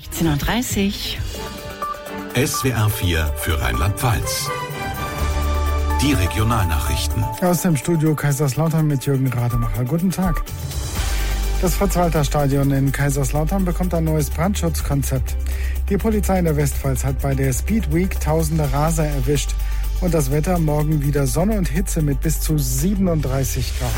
16:30 Uhr. SWR 4 für Rheinland-Pfalz. Die Regionalnachrichten. Aus dem Studio Kaiserslautern mit Jürgen Rademacher. Guten Tag. Das Fritz-Walter-Stadion in Kaiserslautern bekommt ein neues Brandschutzkonzept. Die Polizei in der Westpfalz hat bei der Speed Week tausende Raser erwischt. Und das Wetter morgen wieder Sonne und Hitze mit bis zu 37 Grad.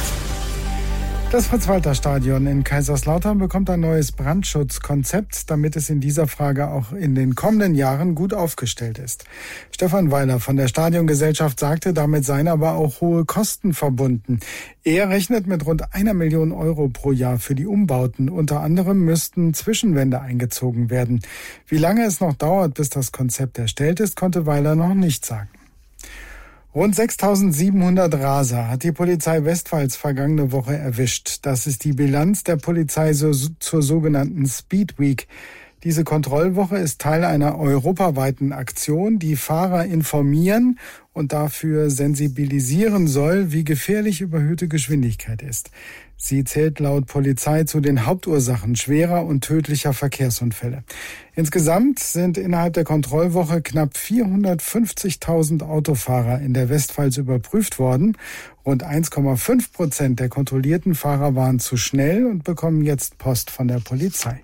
Das Fritz-Walter-Stadion in Kaiserslautern bekommt ein neues Brandschutzkonzept, damit es in dieser Frage auch in den kommenden Jahren gut aufgestellt ist. Stefan Weiler von der Stadiongesellschaft sagte, damit seien aber auch hohe Kosten verbunden. Er rechnet mit rund 1 Million Euro pro Jahr für die Umbauten. Unter anderem müssten Zwischenwände eingezogen werden. Wie lange es noch dauert, bis das Konzept erstellt ist, konnte Weiler noch nicht sagen. Rund 6.700 Raser hat die Polizei Westpfalz vergangene Woche erwischt. Das ist die Bilanz der Polizei zur sogenannten Speed Week. Diese Kontrollwoche ist Teil einer europaweiten Aktion, die Fahrer informieren und dafür sensibilisieren soll, wie gefährlich überhöhte Geschwindigkeit ist. Sie zählt laut Polizei zu den Hauptursachen schwerer und tödlicher Verkehrsunfälle. Insgesamt sind innerhalb der Kontrollwoche knapp 450.000 Autofahrer in der Westpfalz überprüft worden. Rund 1,5% der kontrollierten Fahrer waren zu schnell und bekommen jetzt Post von der Polizei.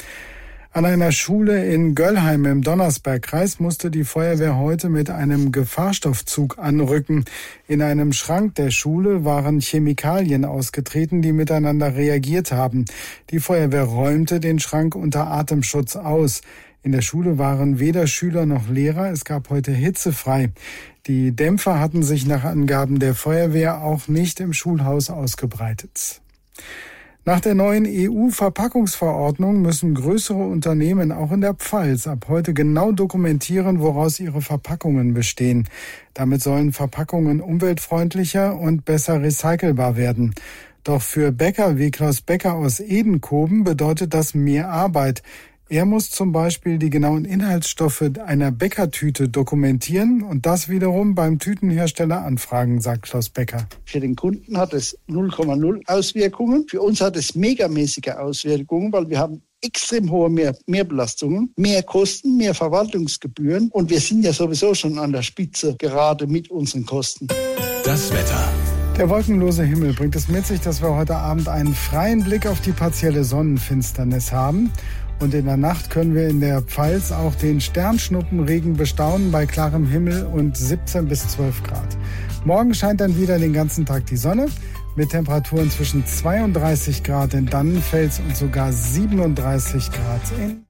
An einer Schule in Göllheim im Donnersbergkreis musste die Feuerwehr heute mit einem Gefahrstoffzug anrücken. In einem Schrank der Schule waren Chemikalien ausgetreten, die miteinander reagiert haben. Die Feuerwehr räumte den Schrank unter Atemschutz aus. In der Schule waren weder Schüler noch Lehrer. Es gab heute hitzefrei. Die Dämpfer hatten sich nach Angaben der Feuerwehr auch nicht im Schulhaus ausgebreitet. Nach der neuen EU-Verpackungsverordnung müssen größere Unternehmen auch in der Pfalz ab heute genau dokumentieren, woraus ihre Verpackungen bestehen. Damit sollen Verpackungen umweltfreundlicher und besser recycelbar werden. Doch für Bäcker wie Klaus Becker aus Edenkoben bedeutet das mehr Arbeit. Er muss zum Beispiel die genauen Inhaltsstoffe einer Bäckertüte dokumentieren und das wiederum beim Tütenhersteller anfragen, sagt Klaus Becker. Für den Kunden hat es 0,0 Auswirkungen. Für uns hat es megamäßige Auswirkungen, weil wir haben extrem hohe Mehrbelastungen, mehr Kosten, mehr Verwaltungsgebühren und wir sind ja sowieso schon an der Spitze, gerade mit unseren Kosten. Das Wetter. Der wolkenlose Himmel bringt es mit sich, dass wir heute Abend einen freien Blick auf die partielle Sonnenfinsternis haben. Und in der Nacht können wir in der Pfalz auch den Sternschnuppenregen bestaunen bei klarem Himmel und 17 bis 12 Grad. Morgen scheint dann wieder den ganzen Tag die Sonne mit Temperaturen zwischen 32 Grad in Dannenfels und sogar 37 Grad in